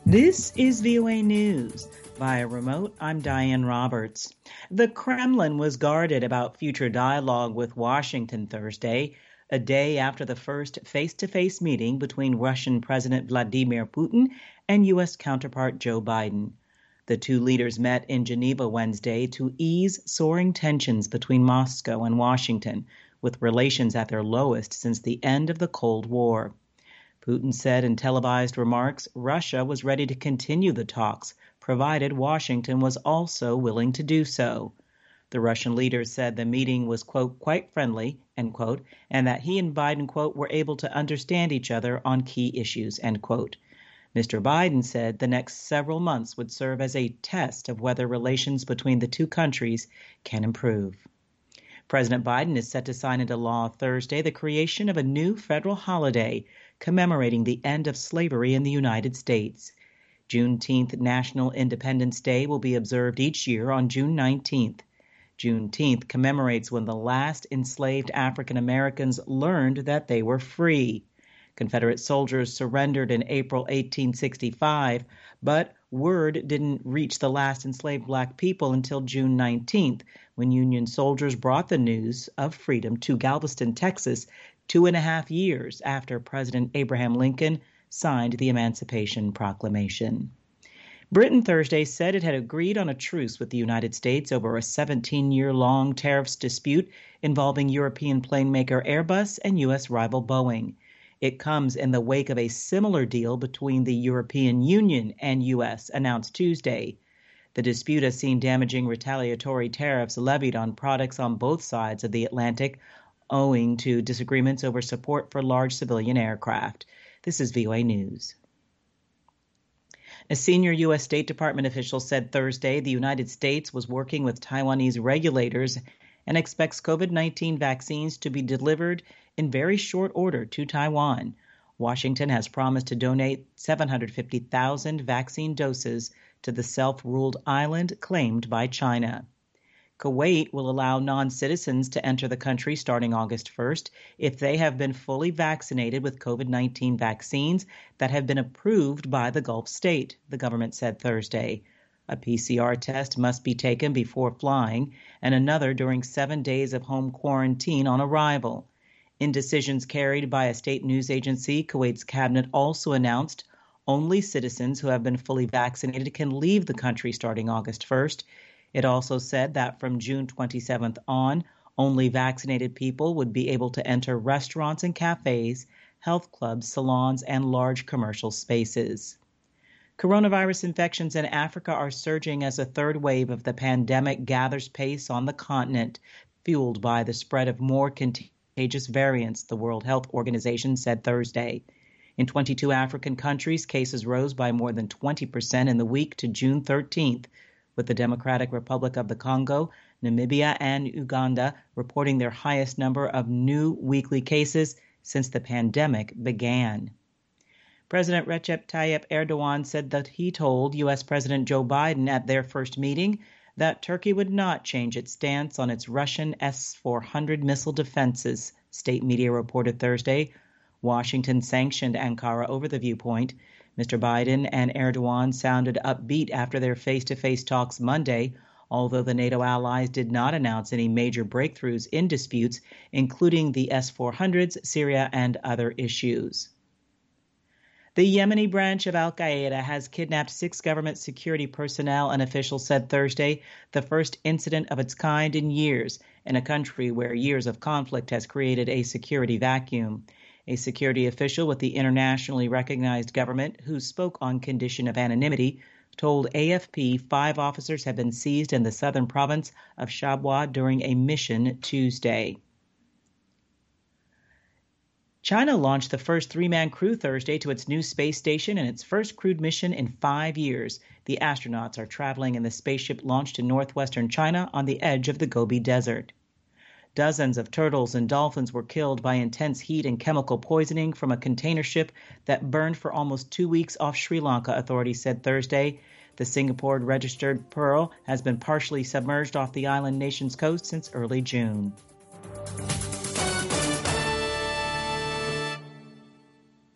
This is VOA News. Via remote, I'm Diane Roberts. The Kremlin was guarded about future dialogue with Washington Thursday, a day after the first face-to-face meeting between Russian President Vladimir Putin and U.S. counterpart Joe Biden. The two leaders met in Geneva Wednesday to ease soaring tensions between Moscow and Washington, with relations at their lowest since the end of the Cold War. Putin said in televised remarks Russia was ready to continue the talks, provided Washington was also willing to do so. The Russian leader said the meeting was, quote, quite friendly, end quote, and that he and Biden, quote, were able to understand each other on key issues, end quote. Mr. Biden said the next several months would serve as a test of whether relations between the two countries can improve. President Biden is set to sign into law Thursday the creation of a new federal holiday commemorating the end of slavery in the United States. Juneteenth National Independence Day will be observed each year on June 19th. Juneteenth commemorates when the last enslaved African Americans learned that they were free. Confederate soldiers surrendered in April 1865, but word didn't reach the last enslaved Black people until June 19th, when Union soldiers brought the news of freedom to Galveston, Texas, 2.5 years after President Abraham Lincoln signed the Emancipation Proclamation. Britain Thursday said it had agreed on a truce with the United States over a 17-year-long tariffs dispute involving European plane maker Airbus and U.S. rival Boeing. It comes in the wake of a similar deal between the European Union and U.S. announced Tuesday. The dispute has seen damaging retaliatory tariffs levied on products on both sides of the Atlantic, owing to disagreements over support for large civilian aircraft. This is VOA News. A senior U.S. State Department official said Thursday the United States was working with Taiwanese regulators and expects COVID-19 vaccines to be delivered in very short order to Taiwan. Washington has promised to donate 750,000 vaccine doses to the self-ruled island claimed by China. Kuwait will allow non-citizens to enter the country starting August 1st if they have been fully vaccinated with COVID-19 vaccines that have been approved by the Gulf state, the government said Thursday. A PCR test must be taken before flying and another during 7 days of home quarantine on arrival. In decisions carried by a state news agency, Kuwait's cabinet also announced only citizens who have been fully vaccinated can leave the country starting August 1st. It also said that from June 27th on, only vaccinated people would be able to enter restaurants and cafes, health clubs, salons, and large commercial spaces. Coronavirus infections in Africa are surging as a third wave of the pandemic gathers pace on the continent, fueled by the spread of more contagious variants, the World Health Organization said Thursday. In 22 African countries, cases rose by more than 20% in the week to June 13th, with the Democratic Republic of the Congo, Namibia, and Uganda reporting their highest number of new weekly cases since the pandemic began. President Recep Tayyip Erdogan said that he told U.S. President Joe Biden at their first meeting that Turkey would not change its stance on its Russian S-400 missile defenses, state media reported Thursday. Washington sanctioned Ankara over the viewpoint. Mr. Biden and Erdogan sounded upbeat after their face-to-face talks Monday, although the NATO allies did not announce any major breakthroughs in disputes, including the S-400s, Syria, and other issues. The Yemeni branch of al-Qaeda has kidnapped 6 government security personnel, an official said Thursday, the first incident of its kind in years, in a country where years of conflict has created a security vacuum. A security official with the internationally recognized government, who spoke on condition of anonymity, told AFP 5 officers have been seized in the southern province of Shabwa during a mission Tuesday. China launched the first 3-man crew Thursday to its new space station in its first crewed mission in 5 years. The astronauts are traveling in the spaceship launched in northwestern China on the edge of the Gobi Desert. Dozens of turtles and dolphins were killed by intense heat and chemical poisoning from a container ship that burned for almost 2 weeks off Sri Lanka, authorities said Thursday. The Singapore-registered Pearl has been partially submerged off the island nation's coast since early June.